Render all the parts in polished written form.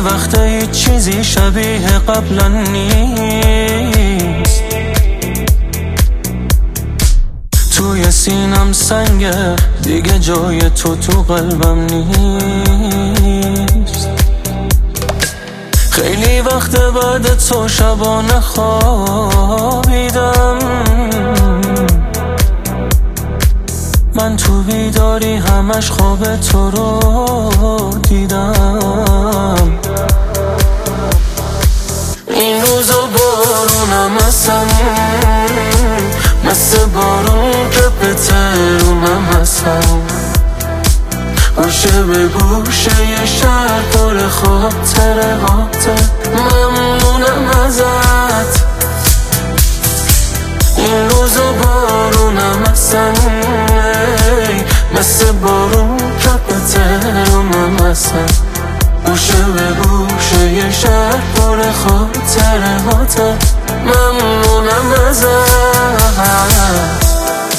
وقته هیچ چیزی شبیه قبلا نیست. توی سینم سنگه دیگه جای تو قلبم نیست. خیلی وقت بعد تو شبانه خوابیدم، من تو بیداری همش خواب تو رو دیدم. این روزا بارونم هستم، مثل بارون که به ترونم هستم. گوشه به گوشه یه شهر پر خاطره هاته، ممنونم ازت. این روزا بارونم هستم، مثل بارون که به ترونم هستم. گوشه به گوشه یه شهر پر خاطره هاته، ممنونم ازت.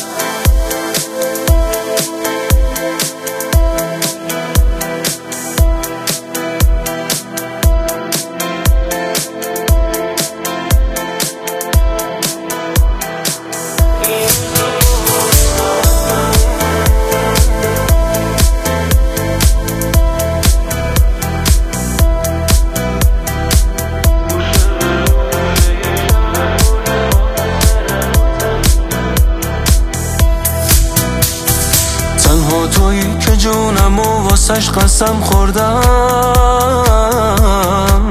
تنها تویی که جونم و واسش قسم خوردم.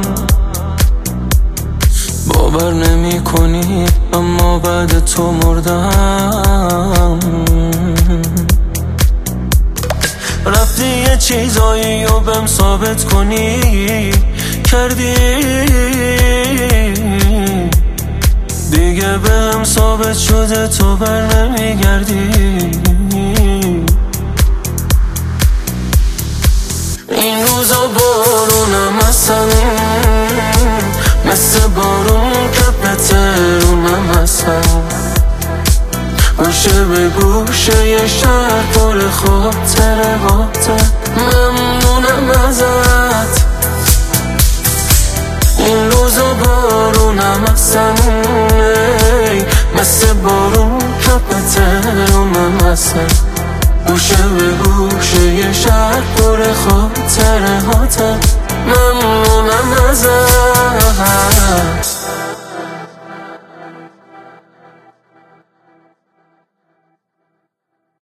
باور نمی کنی اما بعد تو مردم. رفتی یه چیزایی رو بهم ثابت کنی، کردی دیگه بهم ثابت شده تو بر نمیگردی. این روزا بارونم هستم، مثل بارون که به ترونم هستم. گوشه به گوشه یه شهر پر خاطره هاته، ممنونم ازت. این روزا بارونم هستم، مثل بارون که به ترونم هستم. گوشه به گوشه یه شهر پر خاطره هاته، ممنونم ازت.